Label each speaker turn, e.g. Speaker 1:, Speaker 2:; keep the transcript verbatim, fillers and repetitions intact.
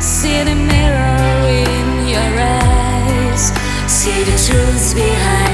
Speaker 1: See the mirror in your eyes, see the truth behind